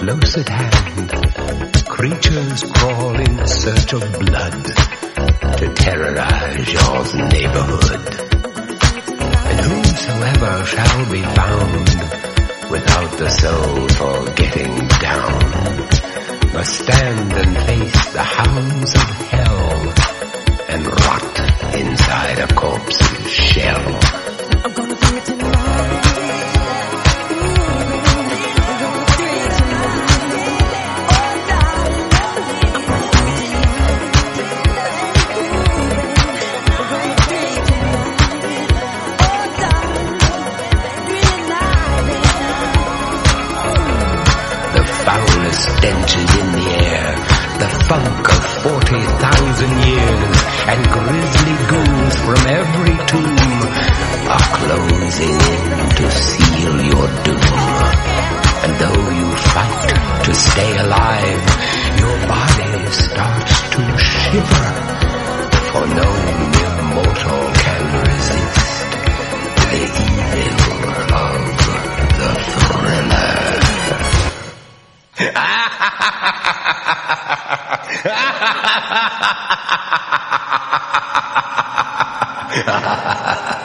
Close at hand, creatures crawl in search of blood to terrorize your neighborhood. And whosoever shall be found without the soul for getting down must stand and face the hounds of hell and rot inside a corpse's shell. I'm gonna bring it to life. Stench is in the air, the funk of 40,000 years, and grisly ghouls from every tomb are closing in to seal your doom. And though you fight to stay alive, your body starts to shiver, for no mere mortal can resist the evil of the thriller. Ha ha ha ha!